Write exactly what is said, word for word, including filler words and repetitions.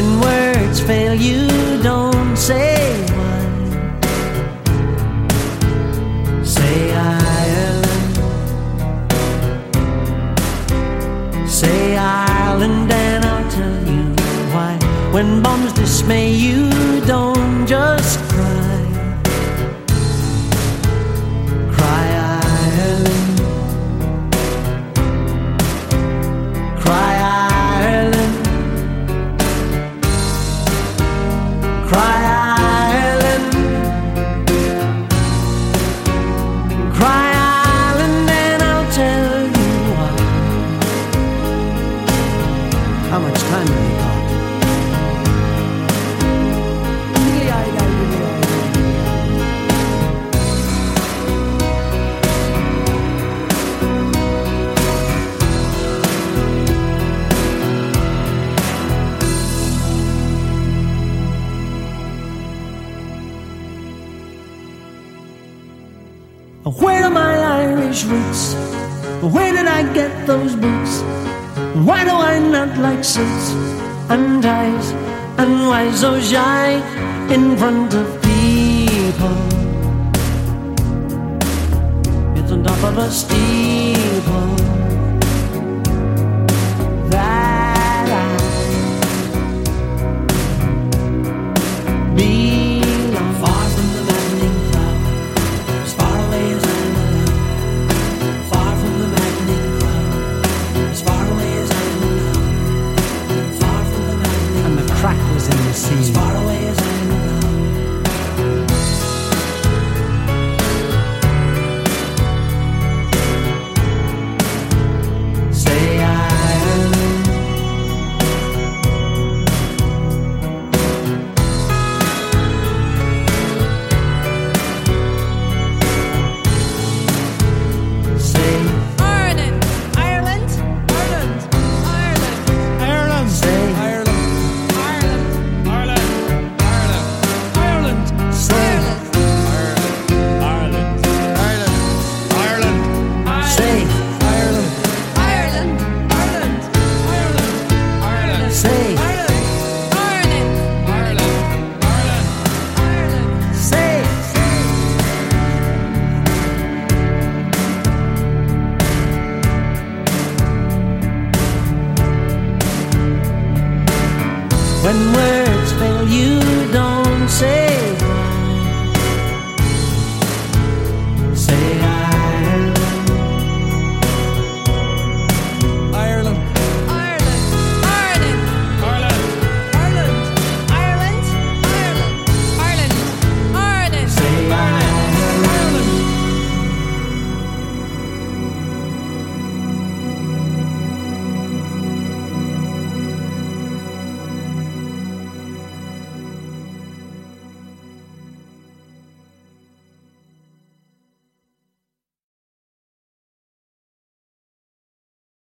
When words fail you, don't say why. Say Ireland. Say Ireland and I'll tell you why. When bombs dismay you, don't just cry. Cry Ireland. Cry Ireland. Cry Ireland. Cry Ireland and I'll tell you why. How much time have you got? Where are my Irish roots? Where did I get those boots? Why do I not like suits and ties? And why so shy in front of people? It's on top of a steeple that I belong. Far from the maddening crowd, as far away as I know now. Far from the maddening crowd, as far away as I know now. Far from the maddening and the crack was in the sea. As far away as I know now. Say Ireland. Say Ireland, Ireland, Ireland, Ireland, Ireland. Say Ireland. Ireland, Ireland. Ireland. Ireland. Say Ireland. Ireland. Ireland. Say Ireland. Ireland, Ireland, Ireland, Ireland, Say Ireland, Ireland, Ireland. Ireland. Say When words fail you, don't say